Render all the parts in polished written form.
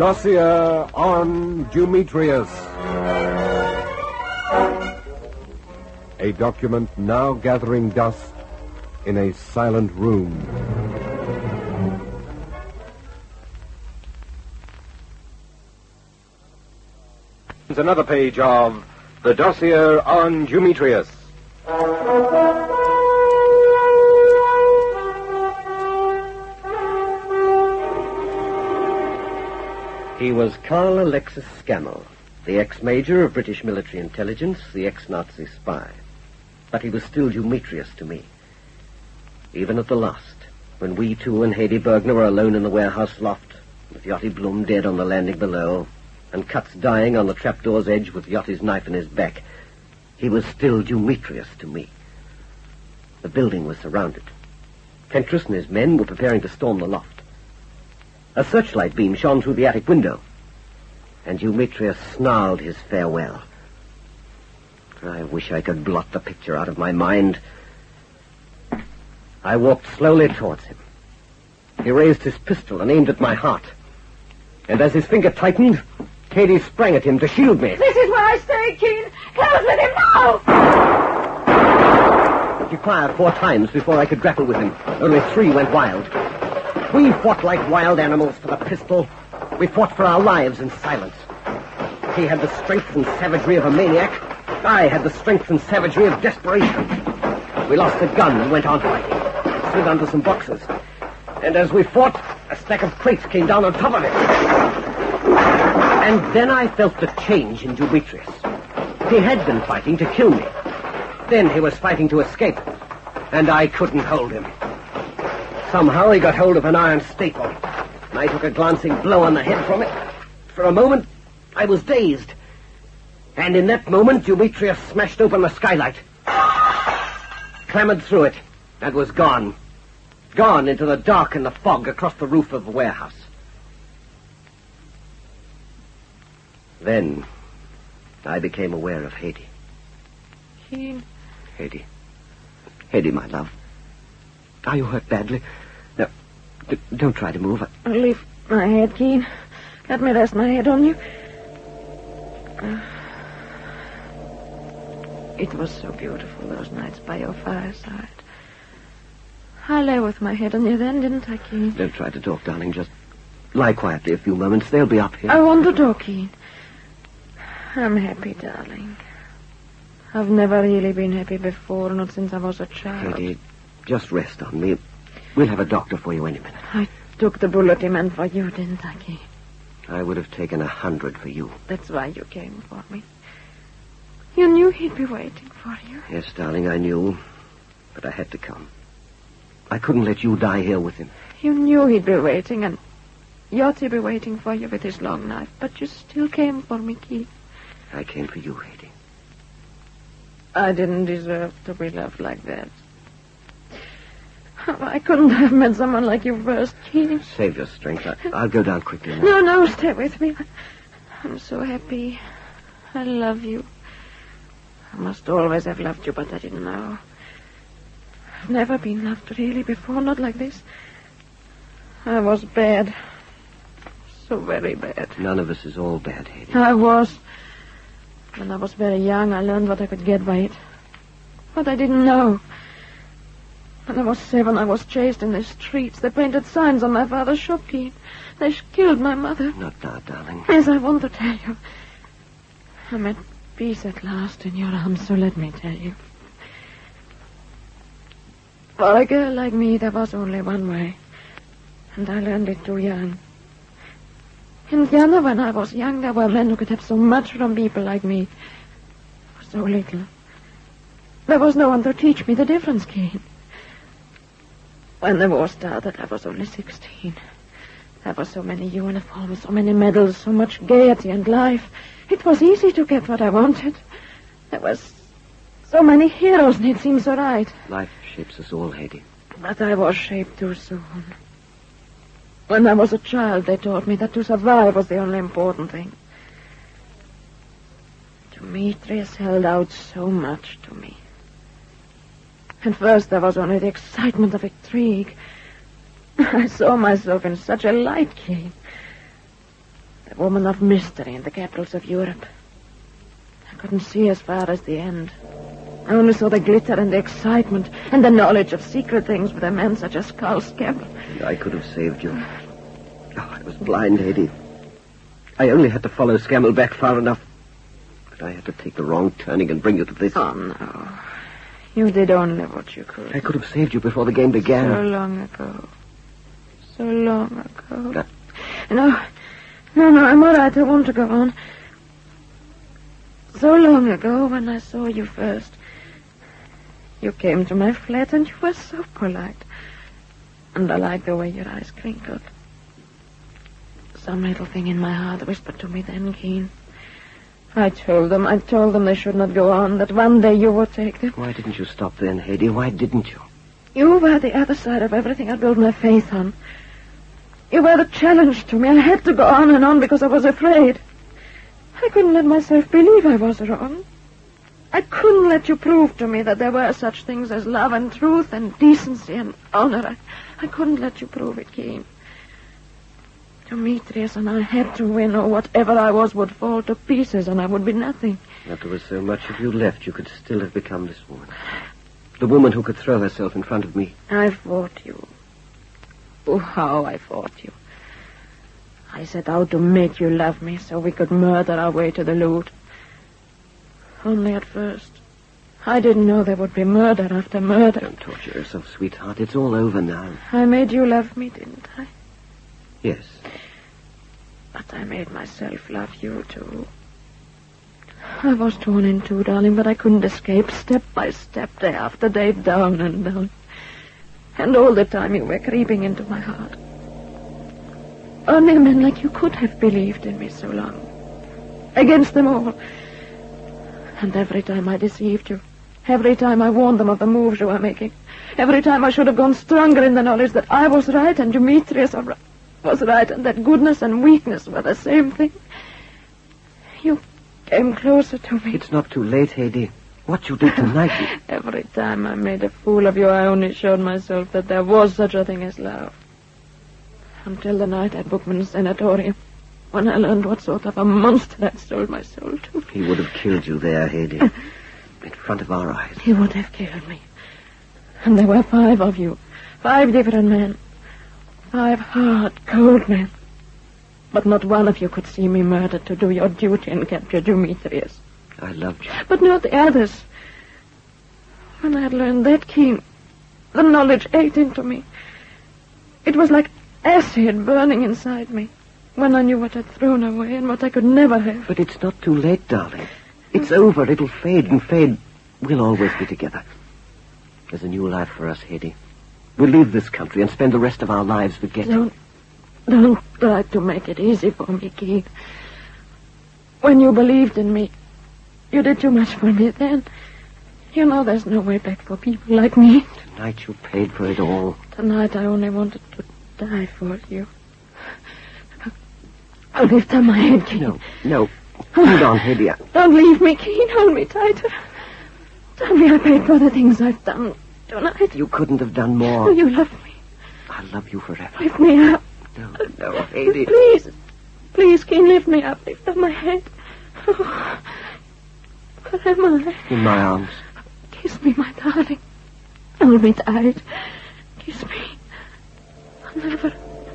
Dossier on Demetrius. A document now gathering dust in a silent room. It's another page of the Dossier on Demetrius. He was Karl Alexis Scammell, the ex-major of British military intelligence, the ex-Nazi spy. But he was still Demetrius to me. Even at the last, when we two and Hedy Bergner were alone in the warehouse loft, with Yachty Bloom dead on the landing below, and Cutts dying on the trapdoor's edge with Yachty's knife in his back, he was still Demetrius to me. The building was surrounded. Fentress and his men were preparing to storm the loft. A searchlight beam shone through the attic window, and Demetrius snarled his farewell. I wish I could blot the picture out of my mind. I walked slowly towards him. He raised his pistol and aimed at my heart. And as his finger tightened, Hedy sprang at him to shield me. This is where I stay, Keen. Close with him now! He fired 4 times before I could grapple with him. Only 3 went wild. We fought like wild animals for the pistol. We fought for our lives in silence. He had the strength and savagery of a maniac. I had the strength and savagery of desperation. We lost the gun and went on fighting. It slid under some boxes. And as we fought, a stack of crates came down on top of it. And then I felt the change in Demetrius. He had been fighting to kill me. Then he was fighting to escape. And I couldn't hold him. Somehow he got hold of an iron staple, and I took a glancing blow on the head from it. For a moment, I was dazed. And in that moment, Demetrius smashed open the skylight, clambered through it, and was gone. Gone into the dark and the fog across the roof of the warehouse. Then, I became aware of Hedy. Keen. Hedy. Hedy, my love. Are you hurt badly? No, don't try to move. I'll leave my head, Keen. Let me rest my head on you. It was so beautiful, those nights by your fireside. I lay with my head on you then, didn't I, Keen? Don't try to talk, darling. Just lie quietly a few moments. They'll be up here. I want to talk, Keen. I'm happy, darling. I've never really been happy before, not since I was a child. Hedy, just rest on me. We'll have a doctor for you any minute. I took the bullet he meant for you, didn't I, Keen? I would have taken 100 for you. That's why you came for me. You knew he'd be waiting for you. Yes, darling, I knew. But I had to come. I couldn't let you die here with him. You knew he'd be waiting, and Yachty be waiting for you with his long knife. But you still came for me, Keith. I came for you, Hedy. I didn't deserve to be loved like that. I couldn't have met someone like you first, Keith. Save your strength. I'll go down quickly now. No, stay with me. I'm so happy. I love you. I must always have loved you, but I didn't know. I've never been loved really before, not like this. I was bad. So very bad. None of us is all bad, Hedy. I was. When I was very young, I learned what I could get by it. But I didn't know. When I was 7, I was chased in the streets. They painted signs on my father's shop, Keith. They killed my mother. Not now, darling. Yes, I want to tell you. I'm at peace at last in your arms, so let me tell you. For a girl like me, there was only one way. And I learned it too young. In Vienna, when I was young, there were men who could have so much from people like me. For so little. There was no one to teach me the difference, Keith. When the war started, I was only 16. There were so many uniforms, so many medals, so much gaiety and life. It was easy to get what I wanted. There was so many heroes, and it seemed so right. Life shapes us all, Hedy. But I was shaped too soon. When I was a child, they taught me that to survive was the only important thing. Demetrius held out so much to me. At first, there was only the excitement of intrigue. I saw myself in such a light, Keith. The woman of mystery in the capitals of Europe. I couldn't see as far as the end. I only saw the glitter and the excitement and the knowledge of secret things with a man such as Carl Scammell. I could have saved you. Oh, I was blind, Hedy. I only had to follow Scammell back far enough. But I had to take the wrong turning and bring you to this. Oh, no. You did only what you could. I could have saved you before the game began. So long ago. So long ago. No, I'm all right. I want to go on. So long ago, when I saw you first, you came to my flat and you were so polite. And I liked the way your eyes twinkled. Some little thing in my heart whispered to me then, Keen. I told them they should not go on, that one day you would take them. Why didn't you stop then, Hedy? Why didn't you? You were the other side of everything I built my faith on. You were the challenge to me. I had to go on and on because I was afraid. I couldn't let myself believe I was wrong. I couldn't let you prove to me that there were such things as love and truth and decency and honor. I couldn't let you prove it, Keen. Demetrius and I had to win, or whatever I was would fall to pieces and I would be nothing. If there was so much of you left, you could still have become this woman. The woman who could throw herself in front of me. I fought you. Oh, how I fought you. I set out to make you love me so we could murder our way to the loot. Only at first, I didn't know there would be murder after murder. Don't torture yourself, sweetheart. It's all over now. I made you love me, didn't I? Yes. But I made myself love you, too. I was torn in two, darling, but I couldn't escape, step by step, day after day, down and down. And all the time you were creeping into my heart. Only a man like you could have believed in me so long. Against them all. And every time I deceived you, every time I warned them of the moves you were making, every time I should have gone stronger in the knowledge that I was right and Demetrius was right and that goodness and weakness were the same thing, you came closer to me. It's not too late, Hedy. What you did tonight... Every time I made a fool of you, I only showed myself that there was such a thing as love. Until the night at Bookman's sanatorium, when I learned what sort of a monster I'd sold my soul to. He would have killed you there, Hedy. In front of our eyes. He would have killed me. And there were 5 of you. 5 different men. 5 hard, cold men. But not one of you could see me murdered to do your duty and capture Demetrius. I loved you. But not the others. When I had learned that, Keen, the knowledge ate into me. It was like acid burning inside me. When I knew what I'd thrown away and what I could never have. But it's not too late, darling. It's over. It'll fade and fade. We'll always be together. There's a new life for us, Hedy. We'll leave this country and spend the rest of our lives forgetting. Don't try to make it easy for me, Keen. When you believed in me, you did too much for me then. You know there's no way back for people like me. Tonight you paid for it all. Tonight I only wanted to die for you. I'll lift up my head, Keen. No. Hold on, Hedy. Don't leave me, Keen. Hold me tighter. Tell me I paid for the things I've done tonight. You couldn't have done more. Oh, you love me. I love you forever. Lift me up. No, Hedy. Please, Keen, lift me up. Lift up my head. Oh, where am I? In my arms. Kiss me, my darling. Hold me tight. Kiss me. Never.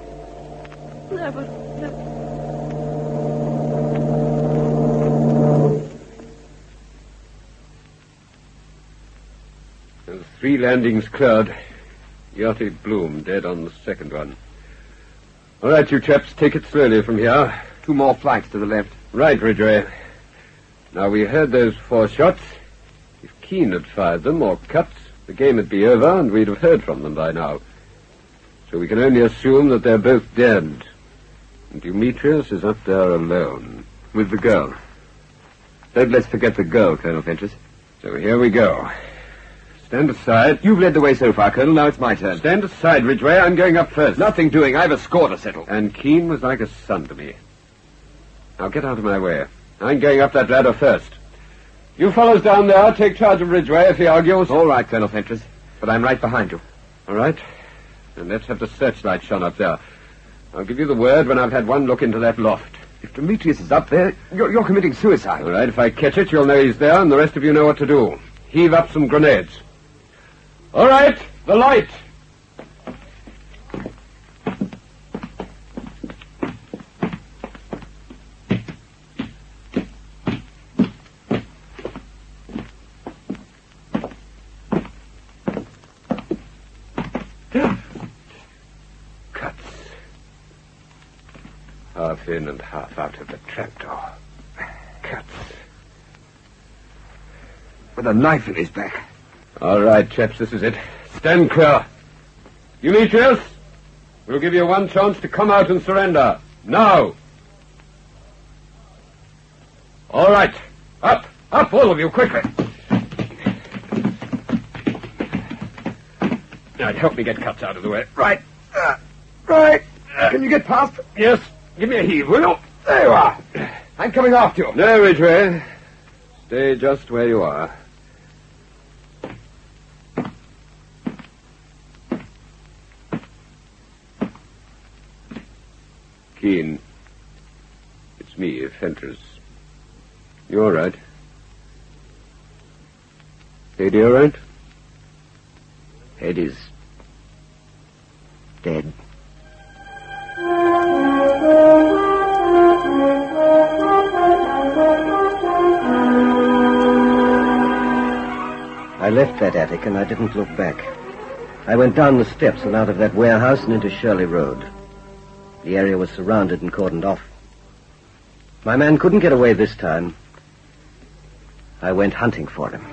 There's 3 landings cleared. Yachty Bloom dead on the second one. All right, you chaps, take it slowly from here. 2 more flights to the left. Right, Ridgway. Now, we heard those 4 shots. If Keene had fired them or cut, the game would be over and we'd have heard from them by now. So we can only assume that they're both dead. And Demetrius is up there alone. With the girl. Don't let's forget the girl, Colonel Fentress. So here we go. Stand aside. You've led the way so far, Colonel. Now it's my turn. Stand aside, Ridgway. I'm going up first. Nothing doing. I have a score to settle. And Keene was like a son to me. Now get out of my way. I'm going up that ladder first. You fellows down there, take charge of Ridgway if he argues. All right, Colonel Fentress. But I'm right behind you. All right. Then let's have the searchlight shone up there. I'll give you the word when I've had one look into that loft. If Demetrius is up there, you're committing suicide. All right, if I catch it, you'll know he's there, and the rest of you know what to do. Heave up some grenades. All right, the light. Cuts. Half in and half out of the trapdoor. Cuts. With a knife in his back. All right, chaps, this is it. Stand clear. Demetrius, we'll give you one chance to come out and surrender. Now. All right. Up, all of you, quickly. Now, help me get Cuts out of the way. Right. Right. Can you get past? Yes. Give me a heave, will you? There you are. I'm coming after you. No, Ridgway. Stay just where you are. Keene. It's me, Fentress. You all right? Lady all right? Eddie's dead. I left that attic and I didn't look back. I went down the steps and out of that warehouse and into Shirley Road. The area was surrounded and cordoned off. My man couldn't get away this time. I went hunting for him.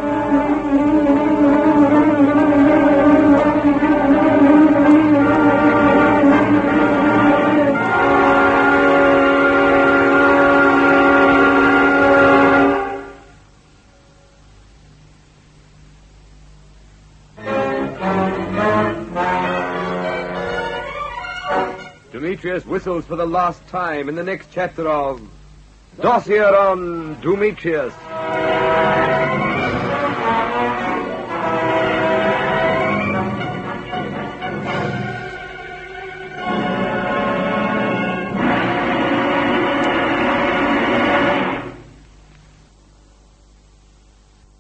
Demetrius whistles for the last time in the next chapter of Dossier on Demetrius.